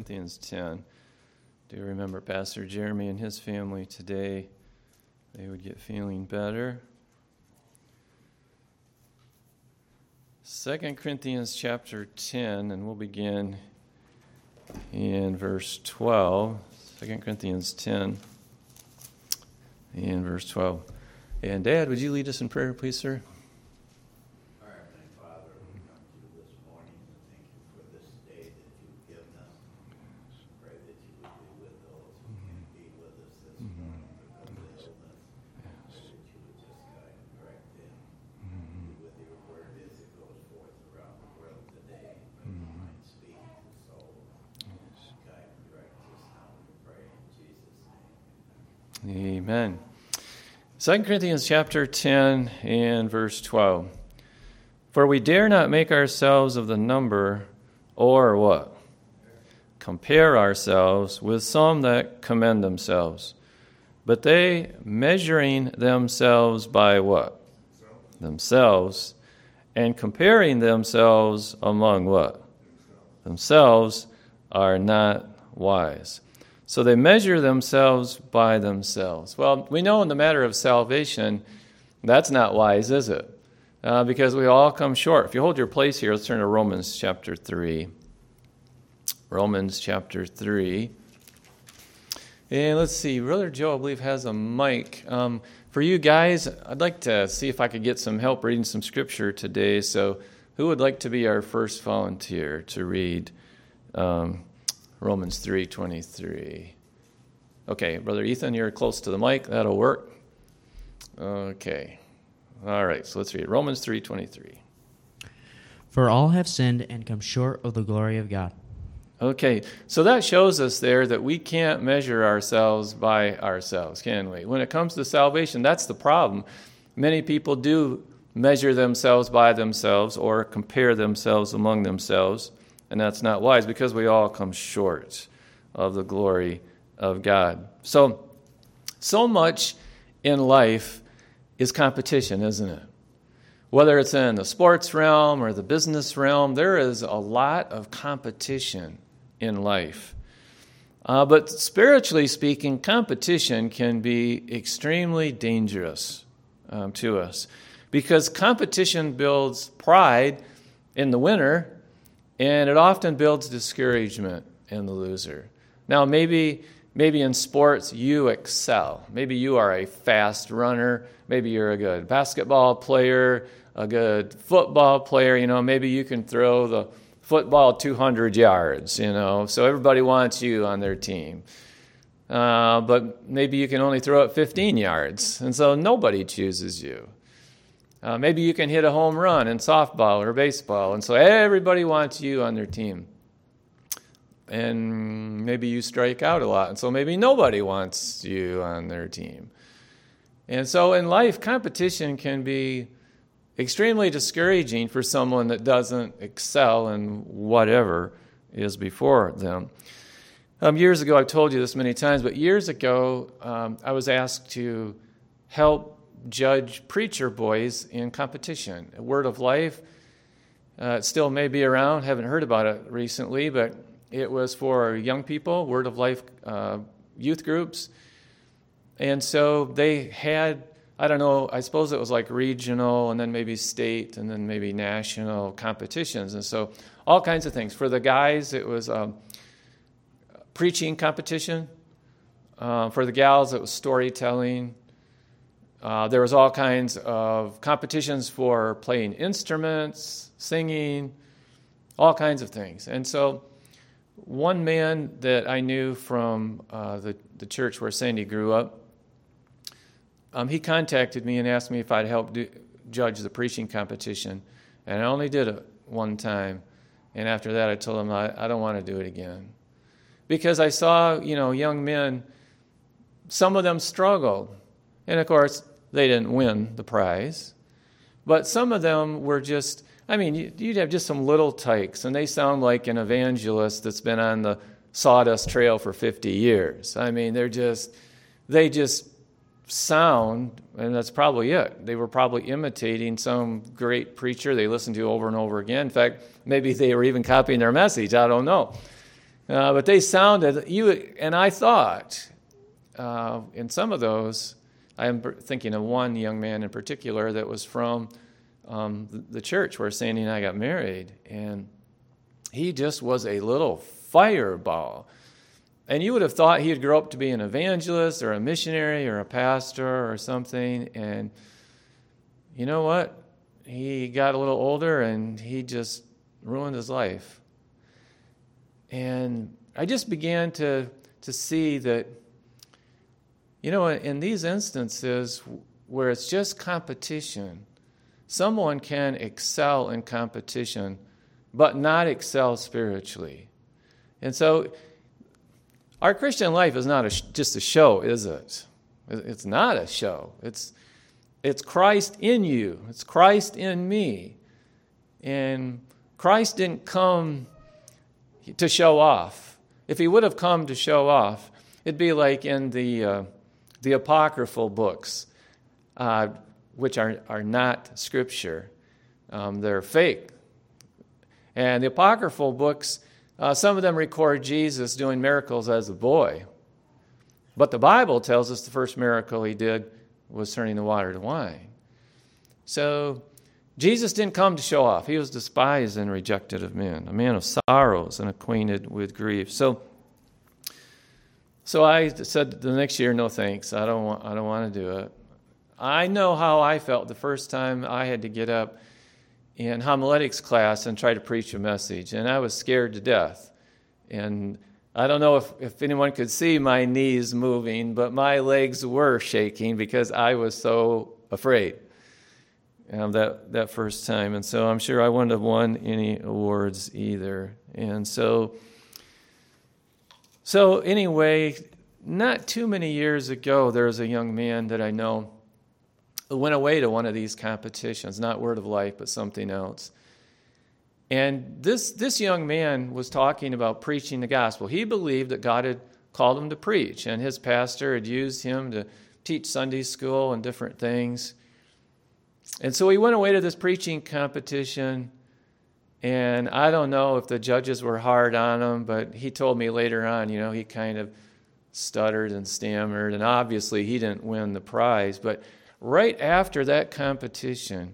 Corinthians 10. Do remember Pastor Jeremy and his family today. They would get feeling better. 2 Corinthians chapter 10, and we'll begin in verse 12. 2 Corinthians 10 and verse 12. And Dad, would you lead us in prayer, please, sir? Our Heavenly Father, we come to you this morning and thank you for this day that you've given us. Pray that you would be with those who can't be with us this morning because of illness. Pray that you would just guide and direct them. Be with your word as it goes forth around the world today. Let the mind speak to the soul. Guide and direct us now, we pray in Jesus' name. Amen. 2 Corinthians chapter 10 and verse 12. For we dare not make ourselves of the number, or what? Compare ourselves with some that commend themselves. But they, measuring themselves by what? Themselves. And comparing themselves among what? Themselves are not wise. So they measure themselves by themselves. Well, we know in the matter of salvation, that's not wise, is it? Because we all come short. If you hold your place here, let's turn to Romans chapter 3. Romans chapter 3. And let's see, Brother Joe, I believe, has a mic. For you guys, I'd like to see if I could get some help reading some scripture today. So who would like to be our first volunteer to read Romans 3:23. Okay, Brother Ethan, you're close to the mic. That'll work. Okay. All right, so let's read Romans 3:23. For all have sinned and come short of the glory of God. Okay, so that shows us there that we can't measure ourselves by ourselves, can we? When it comes to salvation, that's the problem. Many people do measure themselves by themselves or compare themselves among themselves. And that's not wise because we all come short of the glory of God. So much in life is competition, isn't it? Whether it's in the sports realm or the business realm, there is a lot of competition in life. But spiritually speaking, competition can be extremely dangerous to us because competition builds pride in the winner. And it often builds discouragement in the loser. Now, maybe in sports you excel. Maybe you are a fast runner. Maybe you're a good basketball player, a good football player. Maybe you can throw the football 200 yards, So everybody wants you on their team. But maybe you can only throw it 15 yards. And so nobody chooses you. Maybe you can hit a home run in softball or baseball, and so everybody wants you on their team. And maybe you strike out a lot, and so maybe nobody wants you on their team. And so in life, competition can be extremely discouraging for someone that doesn't excel in whatever is before them. Years ago, I've told you this many times, but years ago, I was asked to help judge preacher boys in competition. Word of Life, it still may be around, haven't heard about it recently, but it was for young people, Word of Life youth groups. And so they had, I don't know, I suppose it was like regional and then maybe state and then maybe national competitions. And so all kinds of things. For the guys, it was preaching competition. For the gals, it was storytelling. There was all kinds of competitions for playing instruments, singing, all kinds of things. And so one man that I knew from the church where Sandy grew up, he contacted me and asked me if I'd help judge the preaching competition. And I only did it one time. And after that, I told him I don't want to do it again. Because I saw, young men, some of them struggled. And of course, they didn't win the prize. But some of them were just, you'd have just some little tykes, and they sound like an evangelist that's been on the sawdust trail for 50 years. They just sound, and that's probably it. They were probably imitating some great preacher they listened to over and over again. In fact, maybe they were even copying their message. I don't know. But they sounded, and I thought, in some of those, I'm thinking of one young man in particular that was from the church where Sandy and I got married, and he just was a little fireball. And you would have thought he'd grow up to be an evangelist or a missionary or a pastor or something, and you know what? He got a little older, and he just ruined his life. And I just began to see that, in these instances where it's just competition, someone can excel in competition, but not excel spiritually. And so our Christian life is not just a show, is it? It's not a show. It's Christ in you. It's Christ in me. And Christ didn't come to show off. If he would have come to show off, it'd be like in the apocryphal books, which are not Scripture. They're fake. And the apocryphal books, some of them record Jesus doing miracles as a boy. But the Bible tells us the first miracle he did was turning the water to wine. So Jesus didn't come to show off. He was despised and rejected of men, a man of sorrows and acquainted with grief. So I said the next year, no thanks. I don't want to do it. I know how I felt the first time I had to get up in homiletics class and try to preach a message, and I was scared to death. And I don't know if anyone could see my knees moving, but my legs were shaking because I was so afraid that first time. And so I'm sure I wouldn't have won any awards either. And so anyway, not too many years ago, there was a young man that I know who went away to one of these competitions, not Word of Life, but something else. And this young man was talking about preaching the gospel. He believed that God had called him to preach, and his pastor had used him to teach Sunday school and different things. And so he went away to this preaching competition, and I don't know if the judges were hard on him, but he told me later on, he kind of stuttered and stammered, and obviously he didn't win the prize. But right after that competition,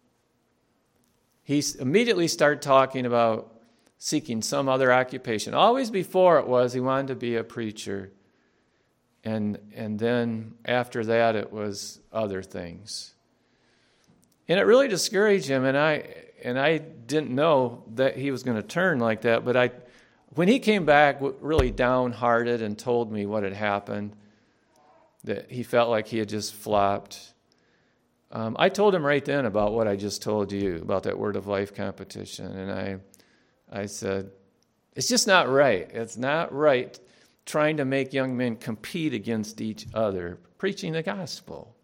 he immediately started talking about seeking some other occupation. Always before it was he wanted to be a preacher. And then after that it was other things. And it really discouraged him, and I didn't know that he was going to turn like that. But when he came back really downhearted and told me what had happened, that he felt like he had just flopped, I told him right then about what I just told you, about that Word of Life competition. And I said, it's just not right. It's not right trying to make young men compete against each other, preaching the gospel.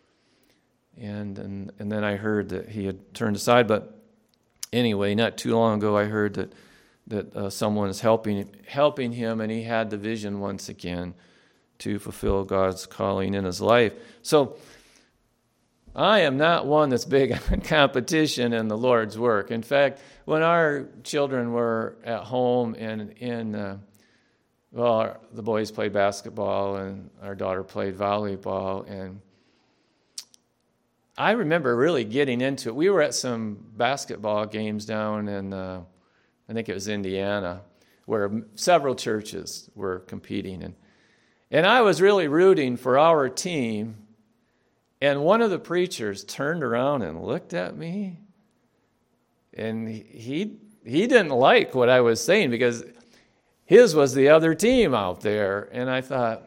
And then I heard that he had turned aside. But anyway, not too long ago, I heard that someone is helping him, and he had the vision once again to fulfill God's calling in his life. So I am not one that's big on competition in the Lord's work. In fact, when our children were at home and the boys played basketball and our daughter played volleyball, and I remember really getting into it. We were at some basketball games down in, I think it was Indiana, where several churches were competing. And I was really rooting for our team. And one of the preachers turned around and looked at me, and he didn't like what I was saying because his was the other team out there. And I thought,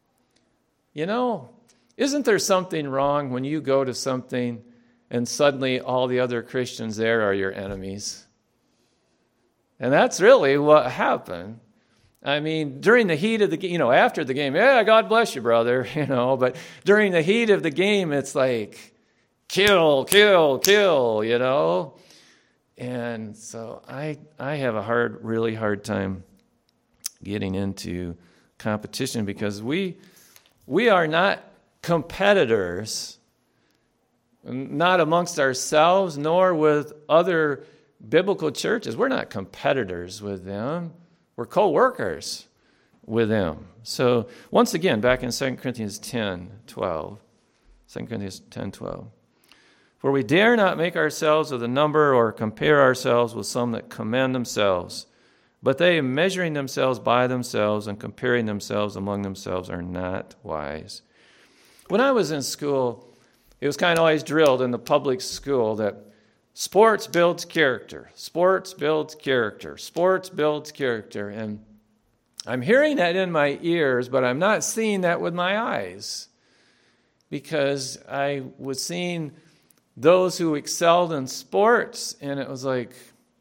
isn't there something wrong when you go to something and suddenly all the other Christians there are your enemies? And that's really what happened. I mean, during the heat of the game, after the game, yeah, God bless you, brother, but during the heat of the game, it's like, kill, kill, kill, And so I have a really hard time getting into competition because we are not competitors, not amongst ourselves, nor with other biblical churches. We're not competitors with them. We're co-workers with him. So once again, back in 2 Corinthians 10:12. 2 Corinthians 10:12. For we dare not make ourselves of the number or compare ourselves with some that commend themselves. But they, measuring themselves by themselves and comparing themselves among themselves, are not wise. When I was in school, it was kind of always drilled in the public school that sports builds character. Sports builds character. Sports builds character. And I'm hearing that in my ears, but I'm not seeing that with my eyes. Because I was seeing those who excelled in sports, and it was like,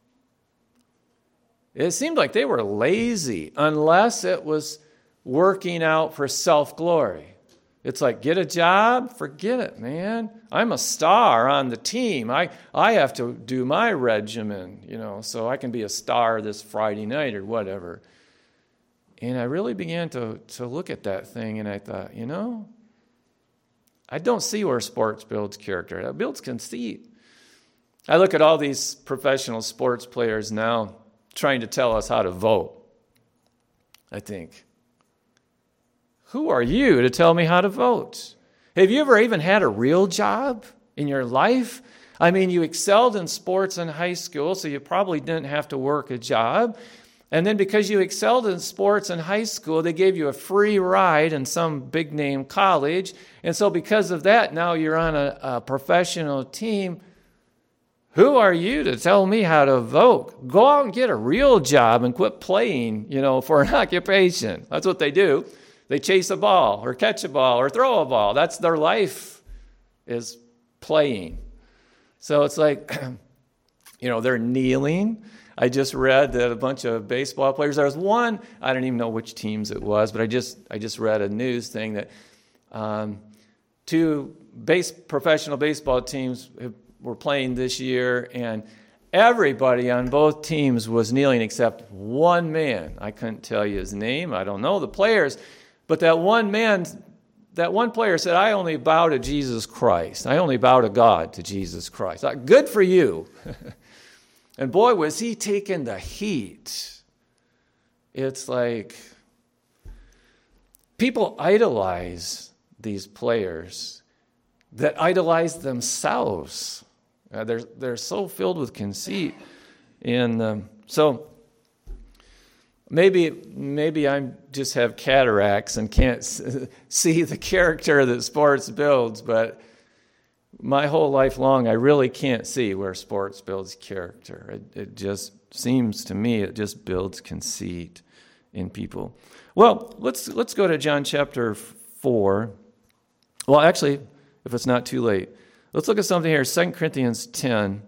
it seemed like they were lazy unless it was working out for self-glory. It's like, get a job? Forget it, man. I'm a star on the team. I have to do my regimen, so I can be a star this Friday night or whatever. And I really began to look at that thing, and I thought, I don't see where sports builds character. It builds conceit. I look at all these professional sports players now trying to tell us how to vote. I think, who are you to tell me how to vote? Have you ever even had a real job in your life? I mean, you excelled in sports in high school, so you probably didn't have to work a job. And then because you excelled in sports in high school, they gave you a free ride in some big-name college. And so because of that, now you're on a professional team. Who are you to tell me how to vote? Go out and get a real job and quit playing, for an occupation. That's what they do. They chase a ball or catch a ball or throw a ball. That's their life, is playing. So it's like, they're kneeling. I just read that a bunch of baseball players, there was one, I don't even know which teams it was, but I just read a news thing that two professional baseball teams were playing this year, and everybody on both teams was kneeling except one man. I couldn't tell you his name. I don't know the players, but that one player said, I only bow to Jesus Christ. I only bow to God, to Jesus Christ. Good for you. And boy, was he taking the heat. It's like people idolize these players that idolize themselves. They're so filled with conceit. And so maybe I just have cataracts and can't see the character that sports builds, but my whole life long, I really can't see where sports builds character. It just seems to me it just builds conceit in people. Well, let's go to John chapter 4. Well, actually, if it's not too late, let's look at something here. 2 Corinthians 10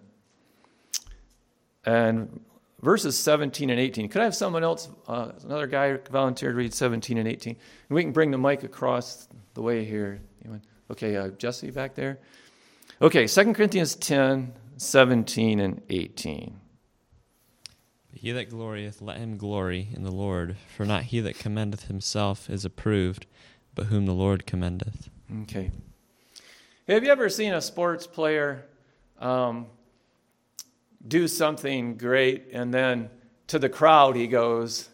and verses 17 and 18. Could I have someone else, another guy volunteer to read 17 and 18? And we can bring the mic across the way here. Okay, Jesse back there. Okay, 2 Corinthians 10, 17, and 18. He that glorieth, let him glory in the Lord. For not he that commendeth himself is approved, but whom the Lord commendeth. Okay. Have you ever seen a sports player do something great, and then to the crowd he goes,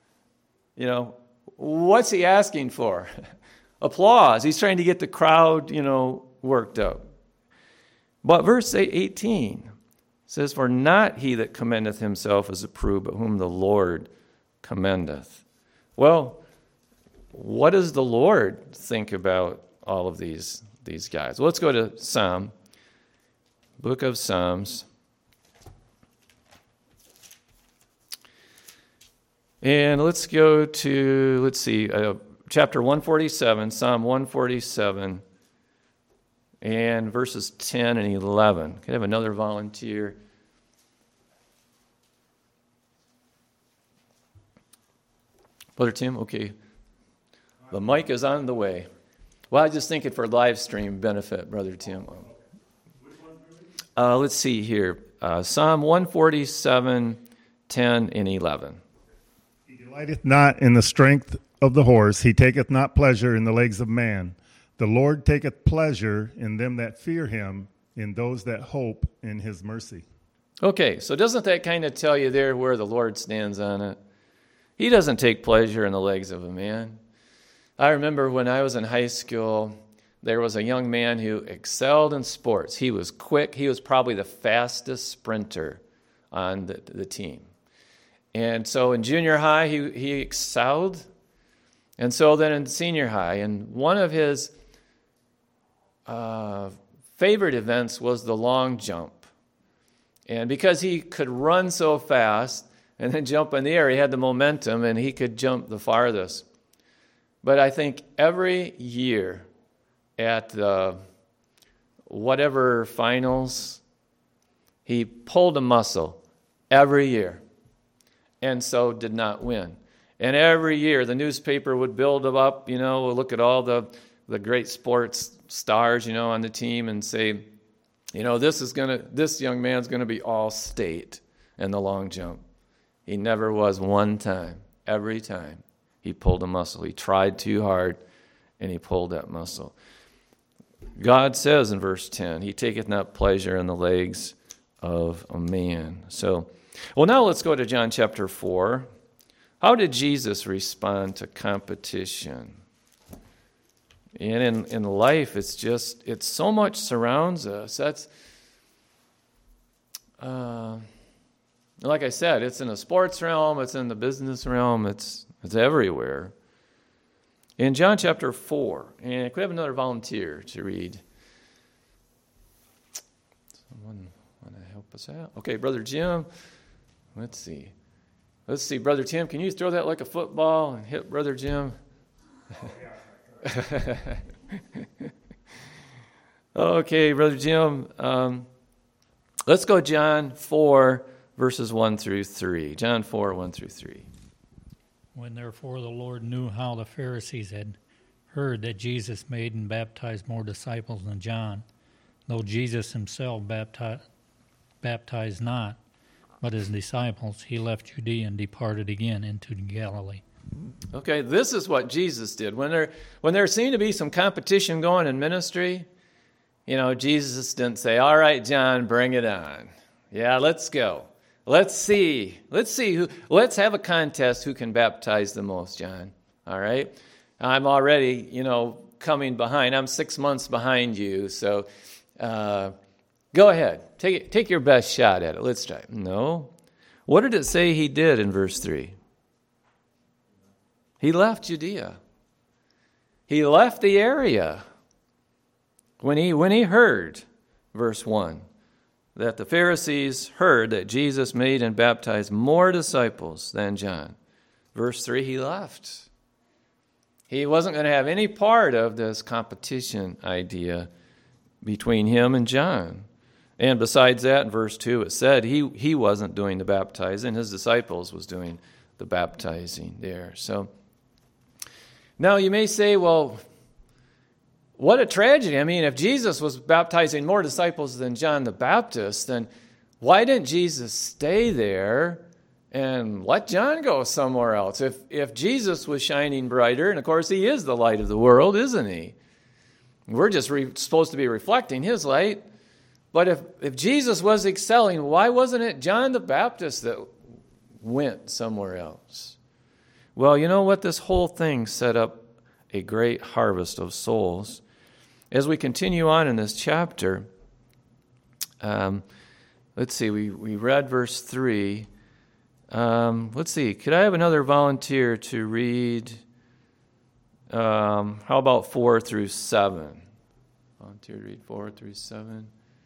what's he asking for? Applause. He's trying to get the crowd, worked up. But verse 18 says, for not he that commendeth himself is approved, but whom the Lord commendeth. Well, what does the Lord think about all of these guys? Well, let's go to book of Psalms. And let's go to, chapter 147, Psalm 147. And verses 10 and 11. Can I have another volunteer? Brother Tim, okay. The mic is on the way. Well, I just think it for live stream benefit, Brother Tim. Let's see here. Psalm 147, 10 and 11. He delighteth not in the strength of the horse. He taketh not pleasure in the legs of man. The Lord taketh pleasure in them that fear him, in those that hope in his mercy. Okay, so doesn't that kind of tell you there where the Lord stands on it? He doesn't take pleasure in the legs of a man. I remember when I was in high school, there was a young man who excelled in sports. He was quick. He was probably the fastest sprinter on the team. And so in junior high, he excelled. And so then in senior high, and one of his favorite events was the long jump. And because he could run so fast and then jump in the air, he had the momentum and he could jump the farthest. But I think every year at the whatever finals, he pulled a muscle every year and so did not win. And every year the newspaper would build him up, look at all the great sports stars, on the team and say, this young man's going to be all state in the long jump. He never was one time. Every time he pulled a muscle. He tried too hard and he pulled that muscle. God says in verse 10, he taketh not pleasure in the legs of a man. So, well, now let's go to John chapter 4. How did Jesus respond to competition? And in life, it's so much surrounds us. That's, like I said, it's in the sports realm, it's in the business realm, it's everywhere. In John chapter 4, and could we have another volunteer to read? Someone want to help us out? Okay, Brother Jim. Let's see, Brother Tim, can you throw that like a football and hit Brother Jim? Okay, Brother Jim. Let's go John 4, verses 1 through 3. John 4, 1 through 3. When therefore the Lord knew how the Pharisees had heard that Jesus made and baptized more disciples than John, though Jesus himself baptized not, but his disciples, he left Judea and departed again into Galilee. Okay, this is what Jesus did. When there seemed to be some competition going in ministry, Jesus didn't say, all right, John, bring it on. Yeah, let's go. Let's see let's have a contest who can baptize the most, John. All right? I'm already, coming behind. I'm 6 months behind you, so go ahead. Take your best shot at it. Let's try. No. What did it say he did in verse 3? He left Judea. He left the area. When he heard, verse 1, that the Pharisees heard that Jesus made and baptized more disciples than John. Verse 3, he left. He wasn't going to have any part of this competition idea between him and John. And besides that, in verse 2, it said he wasn't doing the baptizing. His disciples was doing the baptizing there. So now you may say, well, what a tragedy. I mean, if Jesus was baptizing more disciples than John the Baptist, then why didn't Jesus stay there and let John go somewhere else? If Jesus was shining brighter, and of course he is the light of the world, isn't he? We're just supposed to be reflecting his light. But if Jesus was excelling, why wasn't it John the Baptist that went somewhere else? Well, you know what? This whole thing set up a great harvest of souls. As we continue on in this chapter, let's see, we read verse 3. Let's see, could I have another volunteer to read, how about 4 through 7? Volunteer to read 4 through 7.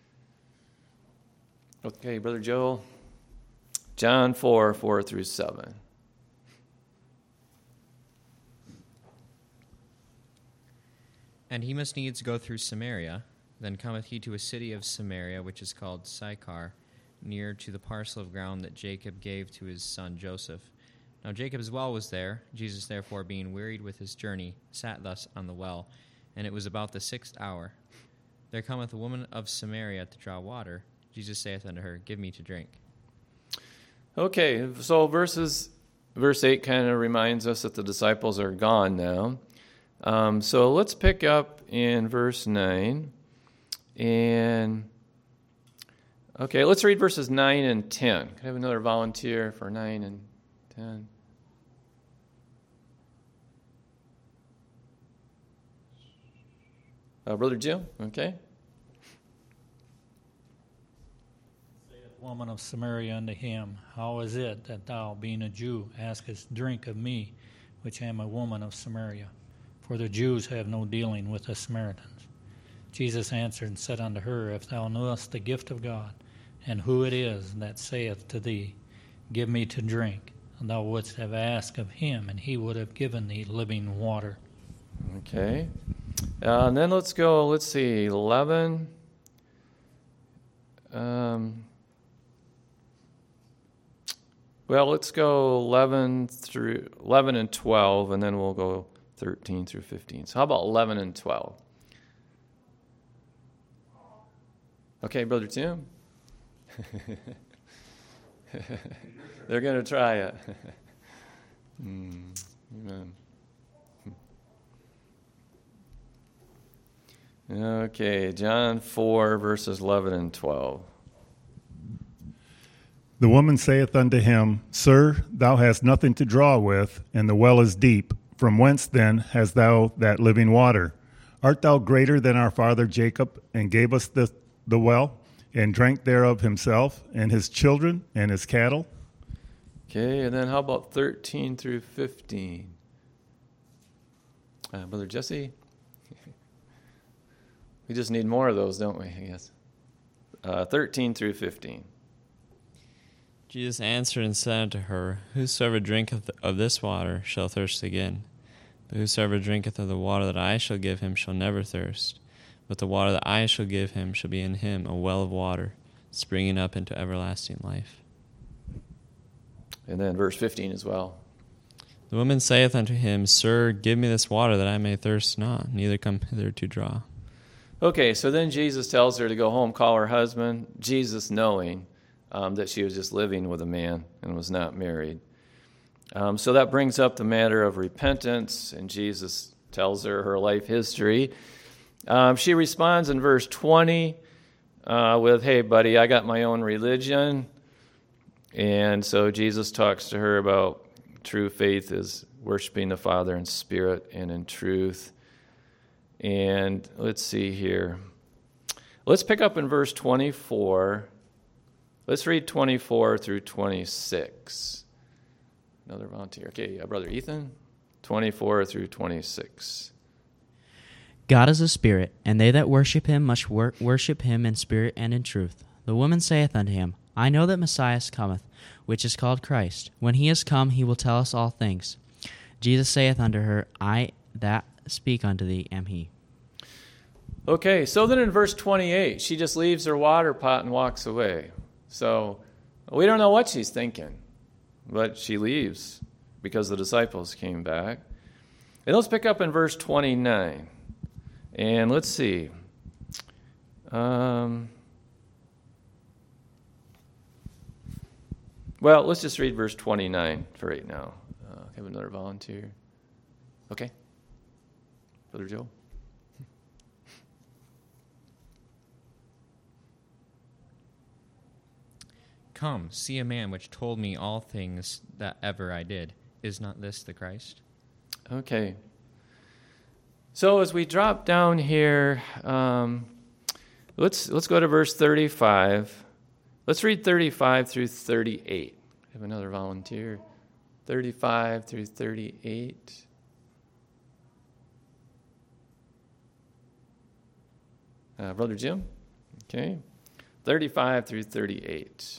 Okay, Brother Joel. John 4, 4 through 7. And he must needs go through Samaria. Then cometh he to a city of Samaria, which is called Sychar, near to the parcel of ground that Jacob gave to his son Joseph. Now Jacob's well was there. Jesus therefore, being wearied with his journey, sat thus on the well. And it was about the 6th hour. There cometh a woman of Samaria to draw water. Jesus saith unto her, Give me to drink. Okay, so verse 8 kind of reminds us that the disciples are gone now. So let's pick up in verse 9. And, okay, let's read verses 9 and 10. Can I have another volunteer for 9 and 10? Brother Jim, okay? Saith woman of Samaria unto him, How is it that thou, being a Jew, askest drink of me, which am a woman of Samaria? For the Jews have no dealing with the Samaritans. Jesus answered and said unto her, If thou knewest the gift of God, and who it is that saith to thee, Give me to drink, thou wouldst have asked of him, and he would have given thee living water. Okay. And then let's see, 11. Well, let's go 11 and 12, and then we'll go 13 through 15. So how about 11 and 12? Okay, Brother Tim? They're going to try it. Amen. Okay, John 4, verses 11 and 12. The woman saith unto him, Sir, thou hast nothing to draw with, and the well is deep. From whence then hast thou that living water? Art thou greater than our father Jacob, and gave us the well, and drank thereof himself, and his children, and his cattle? Okay, and then how about 13 through 15? Brother Jesse? We just need more of those, don't we, I guess? 13 through 15. Jesus answered and said unto her, Whosoever drinketh of this water shall thirst again. But whosoever drinketh of the water that I shall give him shall never thirst. But the water that I shall give him shall be in him a well of water, springing up into everlasting life. And then verse 15 as well. The woman saith unto him, Sir, give me this water that I may thirst not, neither come hither to draw. Okay, so then Jesus tells her to go home, call her husband, Jesus knowing that she was just living with a man and was not married. So that brings up the matter of repentance, and Jesus tells her life history. She responds in verse 20 with, Hey, buddy, I got my own religion. And so Jesus talks to her about true faith is worshiping the Father in spirit and in truth. And let's see here. Let's pick up in verse 24. Let's read 24 through 26. Another volunteer. Okay, Brother Ethan, 24 through 26. God is a spirit, and they that worship him must worship him in spirit and in truth. The woman saith unto him, I know that Messiah cometh, which is called Christ. When he is come, he will tell us all things. Jesus saith unto her, I that speak unto thee am he. Okay, so then in verse 28, she just leaves her water pot and walks away. So we don't know what she's thinking, but she leaves because the disciples came back. And let's pick up in verse 29. And let's see. Well, let's just read verse 29 for right now. Have another volunteer. Okay. Brother Joe. Come, see a man which told me all things that ever I did. Is not this the Christ? Okay. So as we drop down here, let's go to verse 35. Let's read 35 through 38. Have another volunteer. 35 through 38. Brother Jim? Okay. 35 through 38.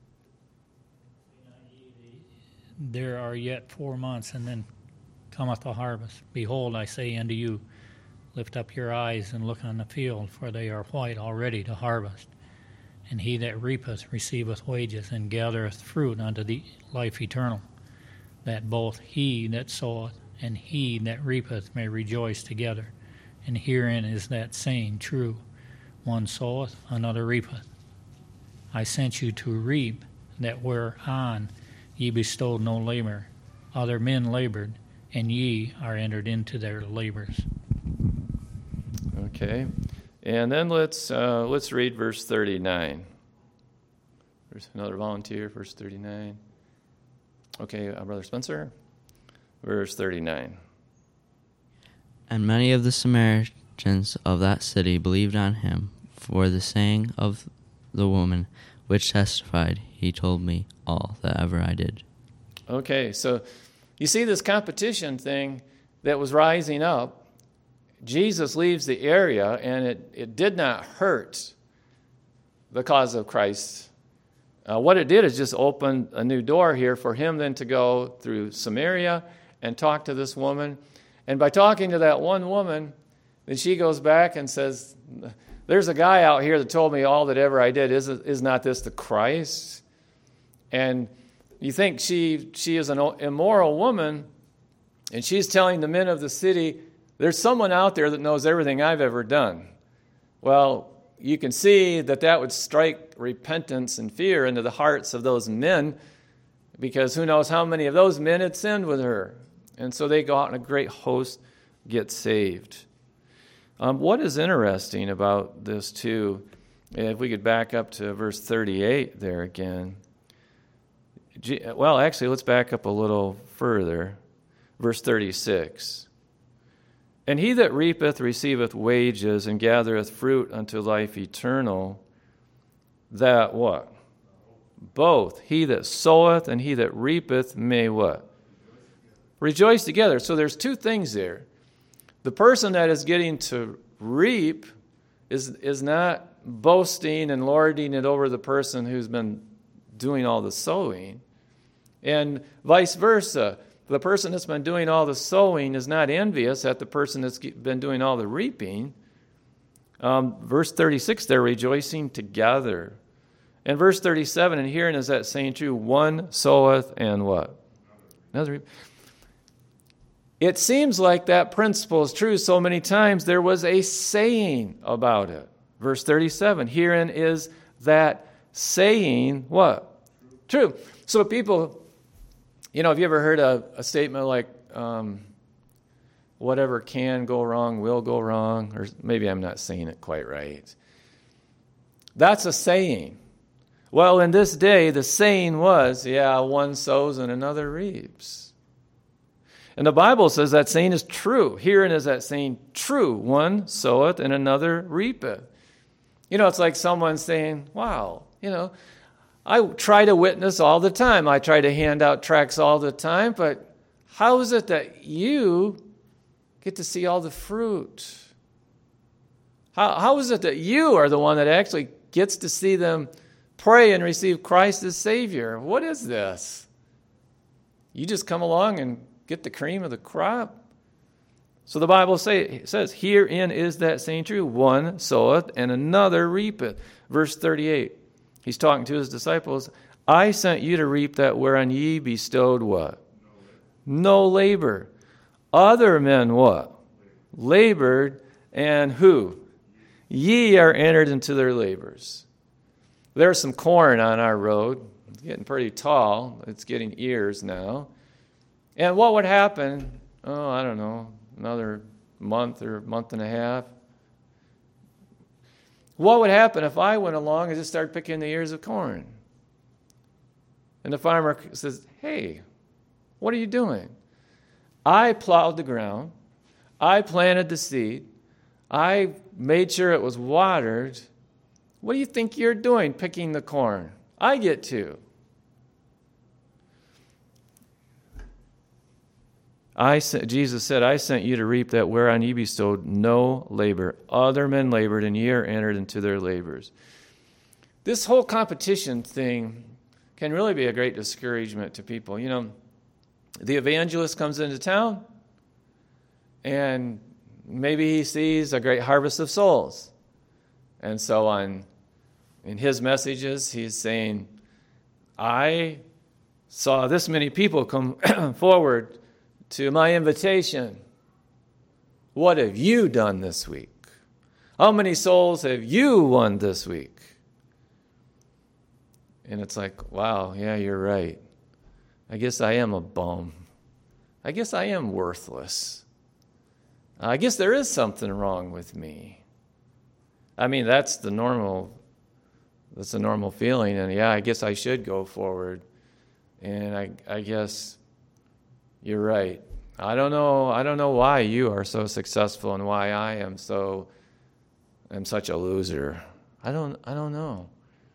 There are yet 4 months, and then cometh the harvest. Behold, I say unto you, lift up your eyes and look on the field, for they are white already to harvest. And he that reapeth receiveth wages, and gathereth fruit unto the life eternal, that both he that soweth and he that reapeth may rejoice together. And herein is that saying true, one soweth, another reapeth. I sent you to reap that whereon ye bestowed no labor. Other men labored, and ye are entered into their labors. Okay. And then let's read verse 39. There's another volunteer, verse 39. Okay, Brother Spencer, verse 39. And many of the inhabitants of that city believed on him for the saying of the woman, which testified, he told me all that ever I did. Okay, so you see this competition thing that was rising up. Jesus leaves the area, and it did not hurt the cause of Christ. What it did is just open a new door here for him then to go through Samaria and talk to this woman. And by talking to that one woman, then she goes back and says, there's a guy out here that told me all that ever I did. Is not this the Christ? And you think she is an immoral woman, and she's telling the men of the city, there's someone out there that knows everything I've ever done. Well, you can see that would strike repentance and fear into the hearts of those men, because who knows how many of those men had sinned with her. And so they go out and a great host get saved. What is interesting about this too, if we could back up to verse 38 there again. Well, actually, let's back up a little further. Verse 36. And he that reapeth receiveth wages, and gathereth fruit unto life eternal. That what? Both. He that soweth and he that reapeth may what? Rejoice together. So there's two things there. The person that is getting to reap is not boasting and lording it over the person who's been doing all the sowing. And vice versa. The person that's been doing all the sowing is not envious at the person that's been doing all the reaping. Verse 36, they're rejoicing together. And verse 37, and herein is that saying true, one soweth and what? Another reap. It seems like that principle is true so many times. There was a saying about it. Verse 37, herein is that saying what? True. So people, have you ever heard a statement like, whatever can go wrong will go wrong? Or maybe I'm not saying it quite right. That's a saying. Well, in this day, the saying was, one sows and another reaps. And the Bible says that saying is true. Herein is that saying true. One soweth and another reapeth. It's like someone saying, wow, I try to witness all the time. I try to hand out tracts all the time, but how is it that you get to see all the fruit? How is it that you are the one that actually gets to see them pray and receive Christ as Savior? What is this? You just come along and get the cream of the crop? So the Bible says, herein is that saying true. One soweth and another reapeth. Verse 38, he's talking to his disciples. I sent you to reap that whereon ye bestowed what? No labor. Other men what? Labored, and who? Ye are entered into their labors. There's some corn on our road. It's getting pretty tall. It's getting ears now. And what would happen, I don't know, another month or month and a half? What would happen if I went along and just started picking the ears of corn? And the farmer says, hey, what are you doing? I plowed the ground. I planted the seed. I made sure it was watered. What do you think you're doing picking the corn? I get to. Jesus said, I sent you to reap that whereon ye bestowed no labor. Other men labored, and ye are entered into their labors. This whole competition thing can really be a great discouragement to people. The evangelist comes into town, and maybe he sees a great harvest of souls. And so in his messages, he's saying, I saw this many people come forward to my invitation. What have you done this week? How many souls have you won this week? And it's like, wow, yeah, you're right. I guess I am a bum. I guess I am worthless. I guess there is something wrong with me. That's the normal feeling. And I guess I should go forward. And I guess you're right. I don't know why you are so successful and why I am such a loser. I don't know.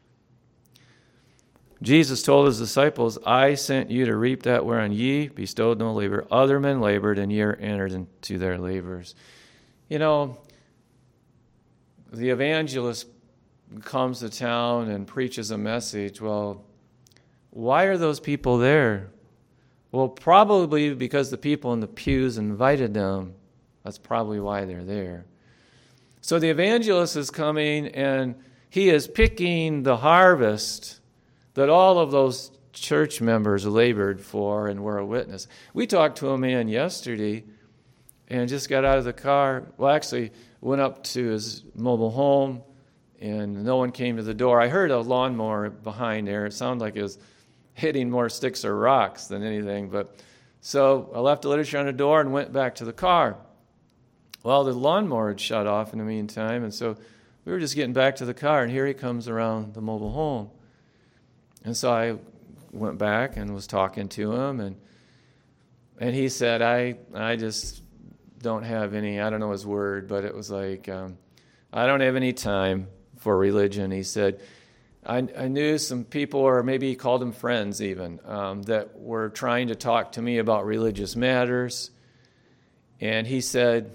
Jesus told his disciples, I sent you to reap that whereon ye bestowed no labor. Other men labored, and ye are entered into their labors. You know, the evangelist comes to town and preaches a message. Well, why are those people there? Well, probably because the people in the pews invited them. That's probably why they're there. So the evangelist is coming, and he is picking the harvest that all of those church members labored for and were a witness. We talked to a man yesterday and just got out of the car. Well, actually, went up to his mobile home, and no one came to the door. I heard a lawnmower behind there. It sounded like it was hitting more sticks or rocks than anything. So I left the literature on the door and went back to the car. Well, the lawnmower had shut off in the meantime, and so we were just getting back to the car, and here he comes around the mobile home. And so I went back and was talking to him, and he said, I just don't have any, I don't know his word, but it was like, I don't have any time for religion. He said, I knew some people, or maybe he called them friends even, that were trying to talk to me about religious matters. And he said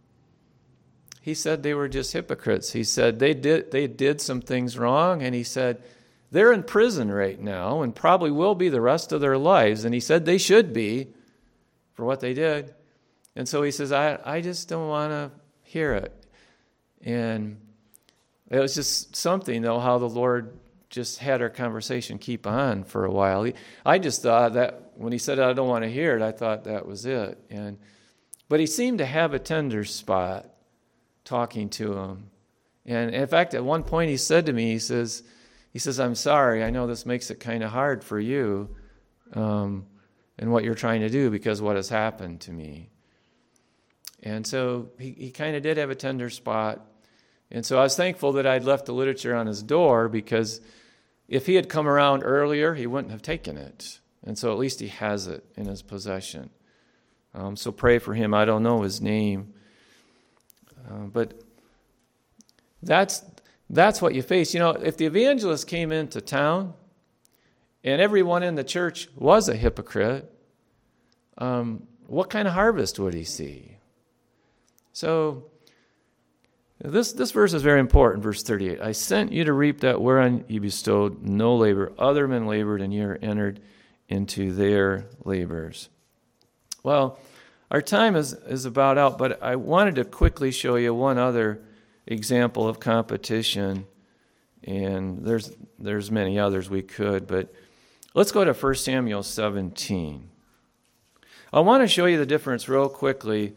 they were just hypocrites. He said they did some things wrong, and he said they're in prison right now and probably will be the rest of their lives. And he said they should be for what they did. And so he says, I just don't want to hear it. And it was just something, though, how the Lord just had our conversation keep on for a while. I just thought that when he said, I don't want to hear it, I thought that was it. But he seemed to have a tender spot talking to him. And in fact, at one point he said to me, he says, I'm sorry, I know this makes it kind of hard for you and what you're trying to do because what has happened to me. And so he kind of did have a tender spot. And so I was thankful that I'd left the literature on his door, because if he had come around earlier, he wouldn't have taken it. And so at least he has it in his possession. So pray for him. I don't know his name. But that's what you face. You know, if the evangelist came into town and everyone in the church was a hypocrite, what kind of harvest would he see? So this verse is very important, verse 38. I sent you to reap that whereon you bestowed no labor. Other men labored, and ye are entered into their labors. Well, our time is about out, but I wanted to quickly show you one other example of competition, and there's many others we could, but let's go to 1 Samuel 17. I want to show you the difference real quickly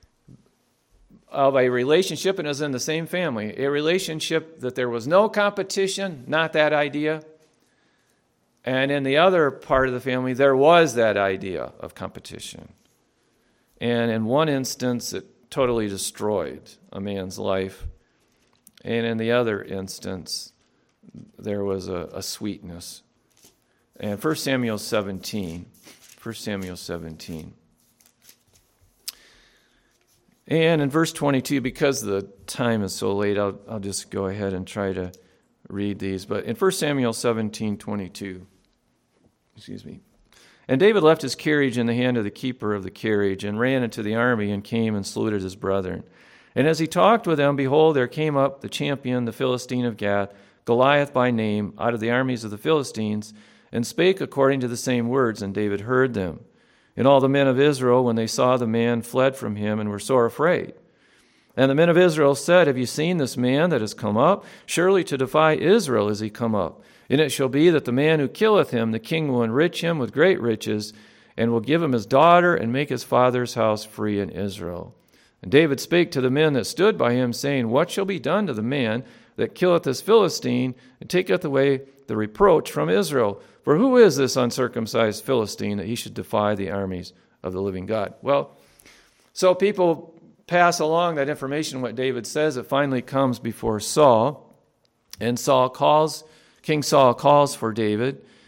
of a relationship, and it was in the same family, a relationship that there was no competition, not that idea, and in the other part of the family, there was that idea of competition. And in one instance, it totally destroyed a man's life. And in the other instance, there was a sweetness. And 1 Samuel 17. And in verse 22, because the time is so late, I'll just go ahead and try to read these. But in 1 Samuel 17:22, and David left his carriage in the hand of the keeper of the carriage, and ran into the army, and came and saluted his brethren. And as he talked with them, behold, there came up the champion, the Philistine of Gath, Goliath by name, out of the armies of the Philistines, and spake according to the same words, and David heard them. And all the men of Israel, when they saw the man, fled from him, and were sore afraid. And the men of Israel said, Have you seen this man that is come up? Surely to defy Israel is he come up. And it shall be that the man who killeth him, the king will enrich him with great riches, and will give him his daughter, and make his father's house free in Israel. And David spake to the men that stood by him, saying, What shall be done to the man that killeth this Philistine, and taketh away the reproach from Israel? For who is this uncircumcised Philistine that he should defy the armies of the living God? Well, so people pass along that information, what David says. It finally comes before Saul, and King Saul calls for David,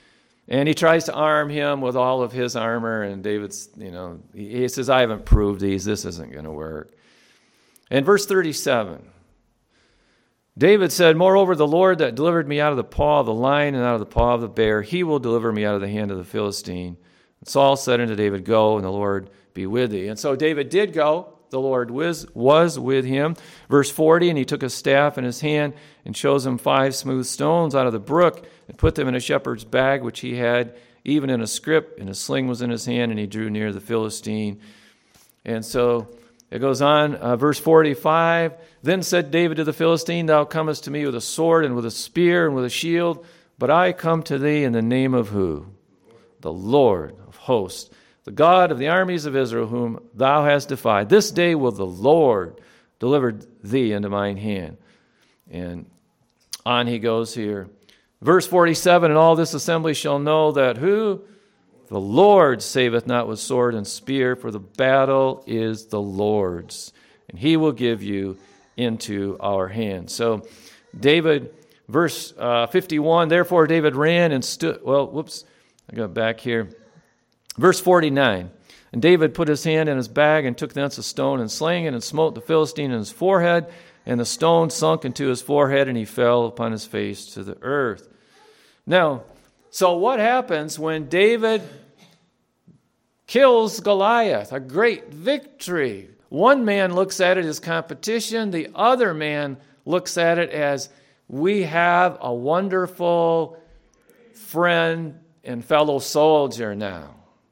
And he tries to arm him with all of his armor, and David's, he says, I haven't proved these. This isn't going to work. In verse 37, David said, moreover, the Lord that delivered me out of the paw of the lion and out of the paw of the bear, he will deliver me out of the hand of the Philistine. And Saul said unto David, go, and the Lord be with thee. And so David did go. The Lord was with him. Verse 40, and he took a staff in his hand and chose him 5 smooth stones out of the brook and put them in a shepherd's bag, which he had, even in a scrip, and a sling was in his hand, and he drew near the Philistine. And so it goes on, verse 45, then said David to the Philistine, thou comest to me with a sword and with a spear and with a shield, but I come to thee in the name of who? The Lord of hosts, the God of the armies of Israel, whom thou hast defied. This day will the Lord deliver thee into mine hand. And on he goes here. Verse 47, and all this assembly shall know that who? The Lord saveth not with sword and spear, for the battle is the Lord's, and he will give you into our hands. So David, verse 51, therefore David ran and stood, I got back here. Verse 49, and David put his hand in his bag and took thence a stone and slang it and smote the Philistine in his forehead, and the stone sunk into his forehead, and he fell upon his face to the earth. Now, so what happens when David kills Goliath? A great victory. One man looks at it as competition. The other man looks at it as we have a wonderful friend and fellow soldier now.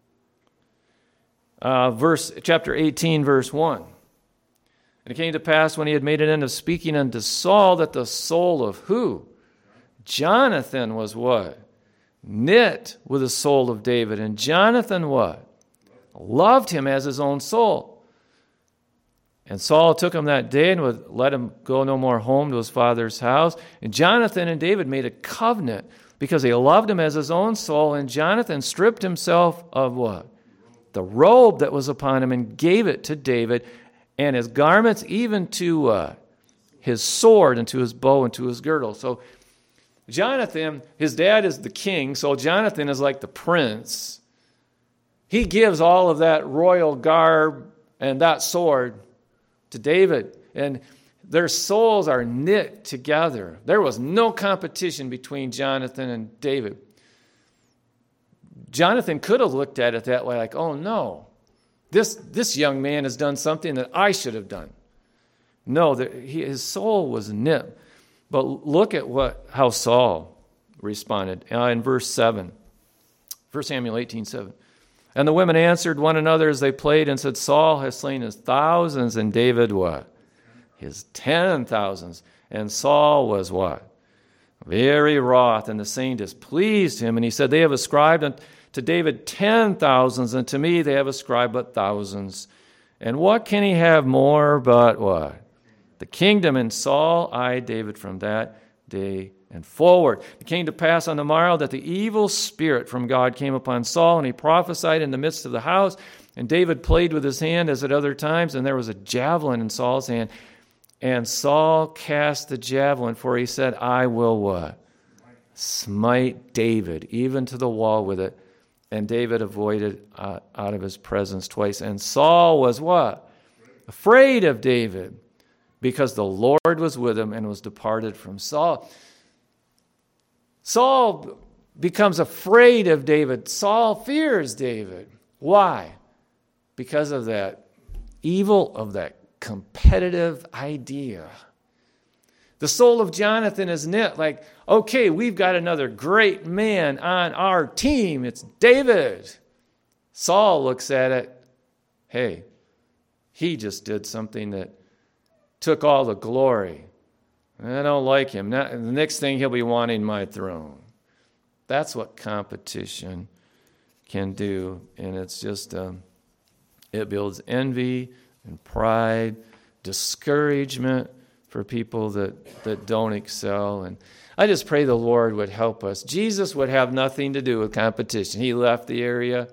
Chapter 18, verse 1. And it came to pass when he had made an end of speaking unto Saul that the soul of who? Jonathan was what? Knit with the soul of David. And Jonathan what? Loved him as his own soul. And Saul took him that day and would let him go no more home to his father's house. And Jonathan and David made a covenant because he loved him as his own soul. And Jonathan stripped himself of what? The robe that was upon him and gave it to David, and his garments, even to his sword and to his bow and to his girdle. So Jonathan, his dad is the king, so Jonathan is like the prince. He gives all of that royal garb and that sword to David, and their souls are knit together. There was no competition between Jonathan and David. Jonathan could have looked at it that way, like, oh no, this young man has done something that I should have done. No, his soul was knit. But look at how Saul responded in verse 7. 1 Samuel 18:7. And the women answered one another as they played and said, Saul has slain his thousands, and David what? His 10,000s. And Saul was what? Very wroth, and the saying displeased him. And he said, they have ascribed to David 10,000s, and to me they have ascribed but thousands. And what can he have more but what? The kingdom. And Saul eyed David from that day and forward. It came to pass on the morrow that the evil spirit from God came upon Saul, and he prophesied in the midst of the house. And David played with his hand as at other times, and there was a javelin in Saul's hand. And Saul cast the javelin, for he said, I will what? Smite David, even to the wall with it. And David avoided out of his presence twice. And Saul was what? Afraid of David, because the Lord was with him and was departed from Saul. Saul becomes afraid of David. Saul fears David. Why? Because of that evil, of that competitive idea. The soul of Jonathan is knit like, okay, we've got another great man on our team. It's David. Saul looks at it, hey, he just did something that took all the glory. I don't like him. Now, the next thing, he'll be wanting my throne. That's what competition can do. And it's just, it builds envy and pride, discouragement for people that don't excel. And I just pray the Lord would help us. Jesus would have nothing to do with competition. He left the area.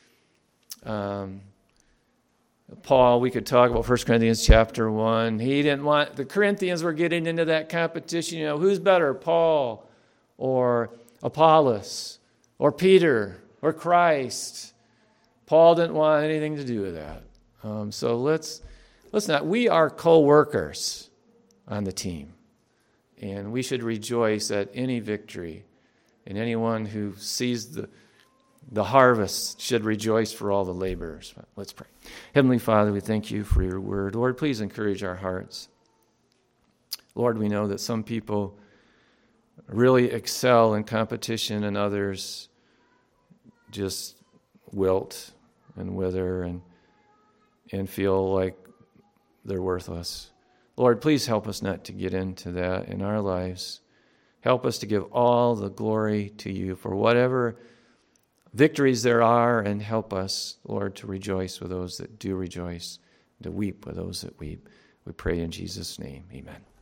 Paul, we could talk about 1 Corinthians chapter 1. He didn't want, the Corinthians were getting into that competition. You know, who's better, Paul or Apollos? or Peter or Christ. Paul didn't want anything to do with that. So let's not. We are co-workers on the team, and we should rejoice at any victory, and anyone who sees the harvest should rejoice for all the laborers. Let's pray. Heavenly Father, we thank you for your word. Lord, please encourage our hearts. Lord, we know that some people really excel in competition and others just wilt and wither and feel like they're worthless. Lord, please help us not to get into that in our lives. Help us to give all the glory to you for whatever victories there are, and help us, Lord, to rejoice with those that do rejoice, to weep with those that weep. We pray in Jesus' name. Amen.